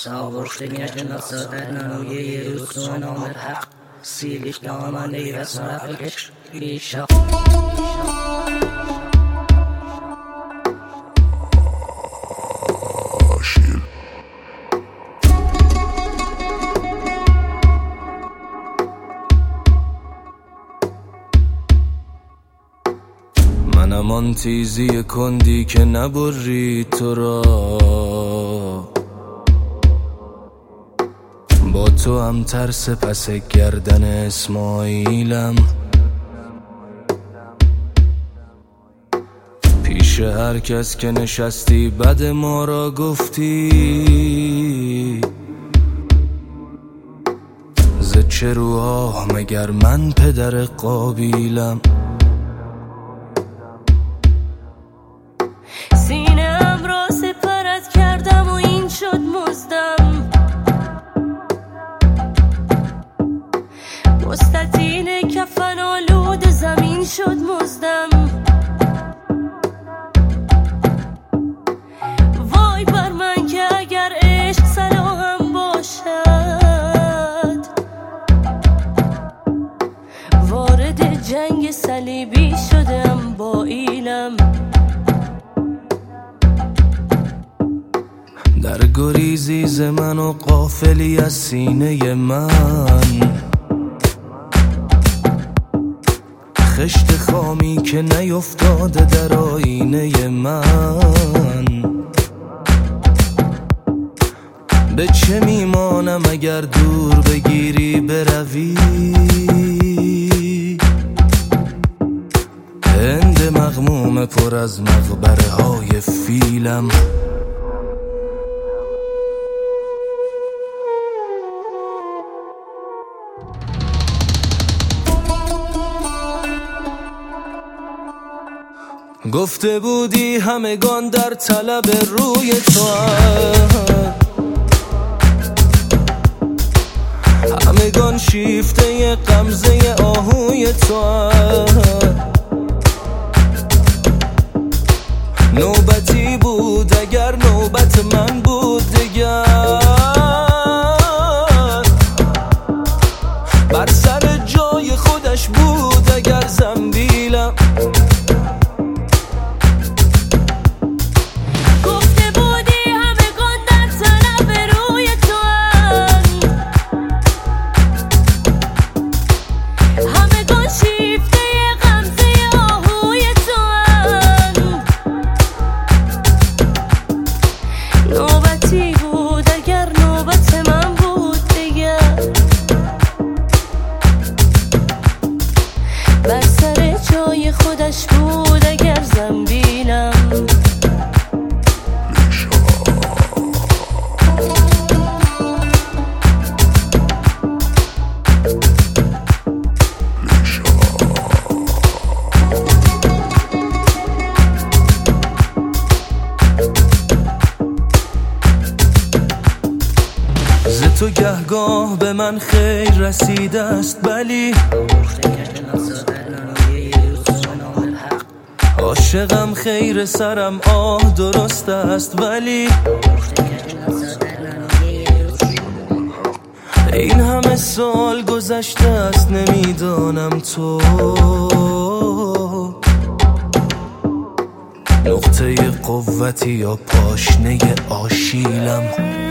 Savuruştuğun nasıllarla uyeyi Rüksün ömür hak Silik daman eyve sarafı geç İşak منم آن تیزی کندی که نبری تو را با تو هم ترس پس گردن اسماعیلم پیش هر کس که نشستی بد ما را گفتی ز چه روها مگر من پدر قابیلم سینه‌ام را سپرت کردم و این شد مزدم مستطیل کفن آلود زمین شد مزدم وای بر من که اگر عشق صلاحم باشد وارد جنگ صلیبی شدم با ایلم در گریزی ز من و غافلی از سینه من خشت خامی که نیفتاده در آینه من به چه میمانم اگر دور بگیری بروی هند مغموم پر از مقبره های فیلم گفته بودی همگان در طلب روی تو همگان شیفته غمزه آهوی تو نوبتی بود اگر نوبت من بود دیگر بر سر جای خودش بود اگر زنبیلم بر سر جای خودش بود اگر زنبیلم ز تو گهگاه به من خیر رسیده است ولی عاشقم خیر سرم آه درست است ولی این همه سال گذشته است نمیدانم تو نقطه قوتی یا پاشنه آشیلم